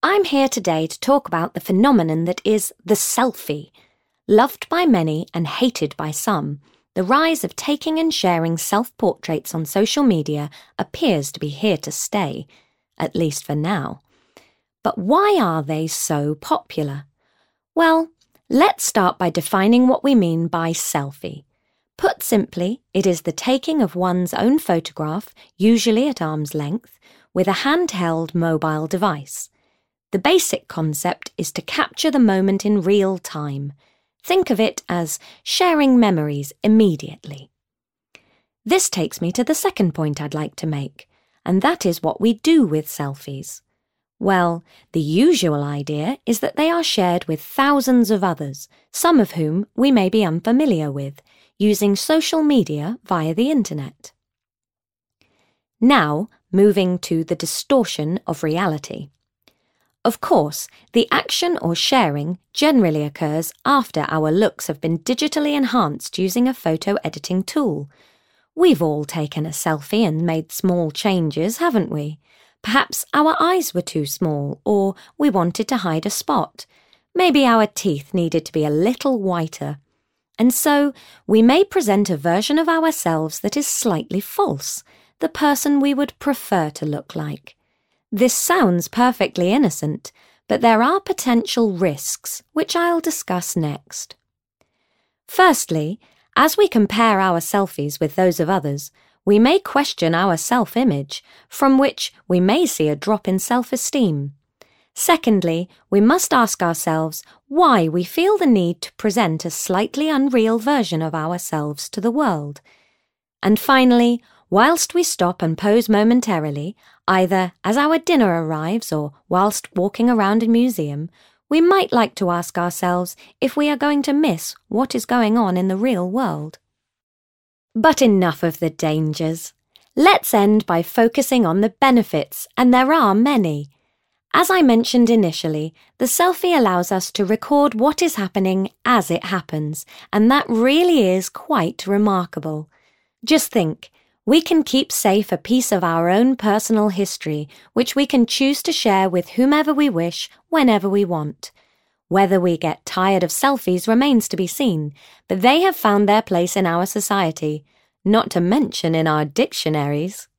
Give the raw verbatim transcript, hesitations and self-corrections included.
I'm here today to talk about the phenomenon that is the selfie. Loved by many and hated by some, the rise of taking and sharing self-portraits on social media appears to be here to stay, at least for now. But why are they so popular? Well, let's start by defining what we mean by selfie. Put simply, it is the taking of one's own photograph, usually at arm's length, with a handheld mobile device. The basic concept is to capture the moment in real time. Think of it as sharing memories immediately. This takes me to the second point I'd like to make, and that is what we do with selfies. Well, the usual idea is that they are shared with thousands of others, some of whom we may be unfamiliar with, using social media via the internet. Now, moving to the distortion of reality. Of course, the action or sharing generally occurs after our looks have been digitally enhanced using a photo editing tool. We've all taken a selfie and made small changes, haven't we? Perhaps our eyes were too small, or we wanted to hide a spot. Maybe our teeth needed to be a little whiter. And so, we may present a version of ourselves that is slightly false, the person we would prefer to look like. This sounds perfectly innocent, but there are potential risks, which I'll discuss next. Firstly, as we compare our selfies with those of others, we may question our self-image, from which we may see a drop in self-esteem. Secondly, we must ask ourselves why we feel the need to present a slightly unreal version of ourselves to the world. And finally, whilst we stop and pose momentarily, either as our dinner arrives or whilst walking around a museum, we might like to ask ourselves if we are going to miss what is going on in the real world. But enough of the dangers. Let's end by focusing on the benefits, and there are many. As I mentioned initially, the selfie allows us to record what is happening as it happens, and that really is quite remarkable. Just think. We can keep safe a piece of our own personal history, which we can choose to share with whomever we wish, whenever we want. Whether we get tired of selfies remains to be seen, but they have found their place in our society, not to mention in our dictionaries.